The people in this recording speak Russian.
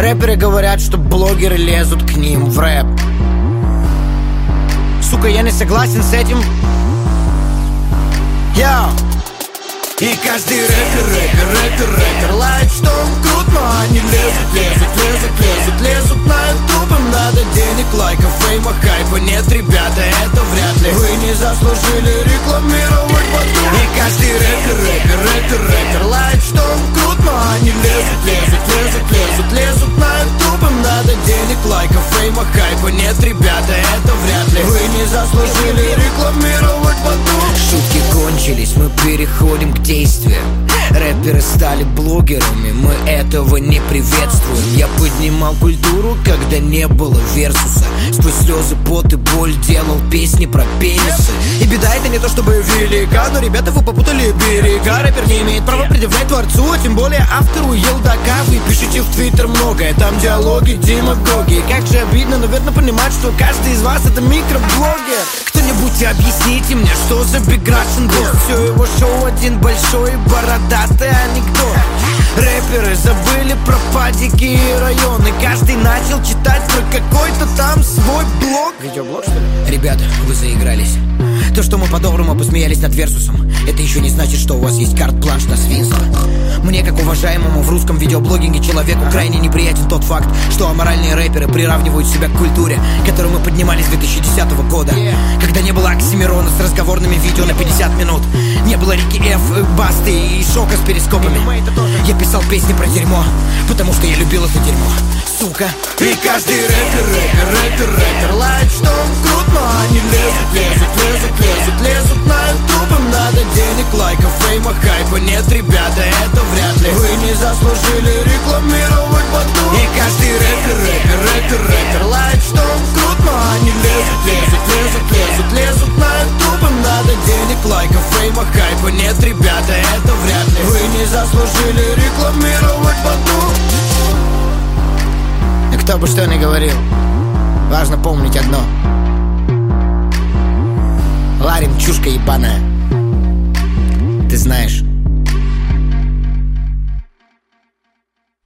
Рэперы говорят, что блогеры лезут к ним в рэп. Сука, я не согласен с этим. Йоу. И каждый рэпер лает, что он крут, но они лезут на ютуб. Им надо денег, лайков, фейма, хайпа. Нет, ребята, это вряд ли. Вы не заслужили рекламировать потом. И каждый рэпер лает, что он крут, но они лезут на ютуб. Им надо денег, лайков, фейма, хайпа. Нет, ребята, это вряд ли. Вы не заслужили рекламировать потом. Шутки кончились, мы переходим к действиям. Рэперы стали блогерами, мы этого не приветствуем. Я поднимал культуру, когда не было версуса. Сквозь слезы, пот и боль делал песни про пенисы. И беда это не то чтобы велика, но, ребята, вы попутали берега. Рэпер не имеет права предъявлять творцу, а тем более автору елдака. Вы пишите в твиттер многое, там диалоги, демагоги. Как же обидно, наверное, понимать, что каждый из вас это микроблогер. Кто-нибудь объясните мне, что за Big Russian Boss? Все его шоу один большой бородатый анекдот. Рэперы забыли про падики и районы. Каждый начал читать про какой-то там свой блог. Видеоблог, что ли? Ребята, вы заигрались. То, что мы по-доброму посмеялись над Версусом, это еще не значит, что у вас есть карт-бланш на свинство. Мне, как уважаемому в русском видеоблогинге человеку, крайне неприятен тот факт, что аморальные рэперы приравнивают себя к культуре, которую мы поднимали с 2010 года. Когда не было Оксимирона с разговорными видео на 50 минут, не было Рики Ф, Басты и Шока с перископами. Я писал песни про дерьмо, потому что я любил это дерьмо, сука. И каждый рэпер лает, что он крут, но они лезут на ютуб. Им надо денег, лайков, фейма, хайпа. Нет, ребята, это вряд ли. Вы не заслужили рекламировать потом. И каждый рэпер лает, что он крут, но они лезут на ютуб. Им надо денег, лайков, фейма, хайпа. Нет, ребята, это вряд ли. Вы не заслужили рекламировать потом. И кто бы что ни говорил, важно помнить одно: Ларин чушка ебаная. Ты знаешь.